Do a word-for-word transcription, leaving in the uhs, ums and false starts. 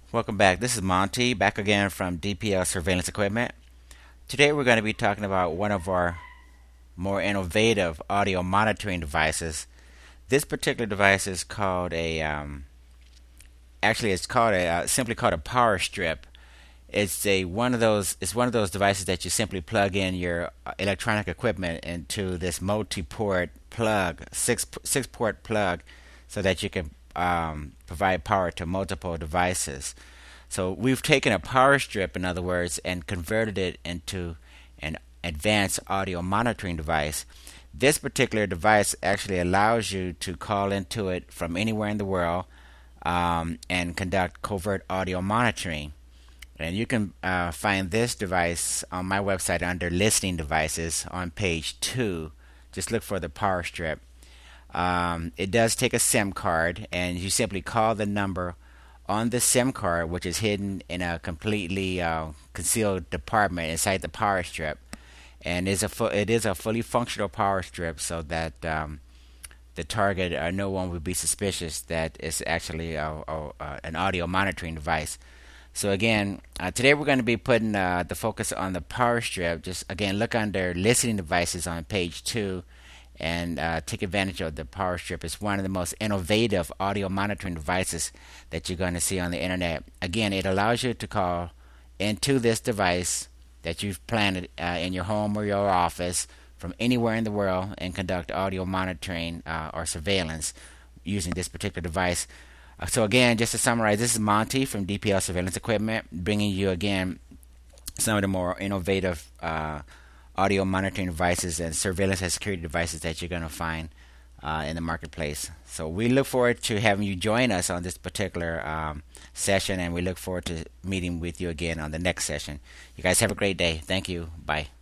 Welcome back. This is Monty, back again from D P L Surveillance Equipment. Today we're going to be talking about one of our more innovative audio monitoring devices. This particular device is called a, um, actually it's called a, uh, simply called a power strip. It's a one of those. It's one of those devices that you simply plug in your uh, electronic equipment into this multi-port plug, six six port plug, so that you can um, provide power to multiple devices. So we've taken a power strip, in other words, and converted it into an advanced audio monitoring device. This particular device actually allows you to call into it from anywhere in the world um, and conduct covert audio monitoring. And you can uh, find this device on my website under listening devices on page two. Just look for the power strip. Um, it does take a SIM card, and you simply call the number on the SIM card, which is hidden in a completely uh, concealed compartment inside the power strip. And is a fu- it is a fully functional power strip, so that um, the target or no one would be suspicious that it's actually a, a, a, an audio monitoring device. So again, uh, today we're going to be putting uh, the focus on the power strip. Just again, look under listening devices on page two and uh, take advantage of the power strip. It's one of the most innovative audio monitoring devices that you're going to see on the internet. Again, it allows you to call into this device that you've planted uh, in your home or your office from anywhere in the world and conduct audio monitoring uh, or surveillance using this particular device. Uh, so again, just to summarize, this is Monty from D P L Surveillance Equipment, bringing you again some of the more innovative uh, audio monitoring devices and surveillance and security devices that you're going to find uh, in the marketplace. So we look forward to having you join us on this particular um, session, and we look forward to meeting with you again on the next session. You guys have a great day. Thank you. Bye.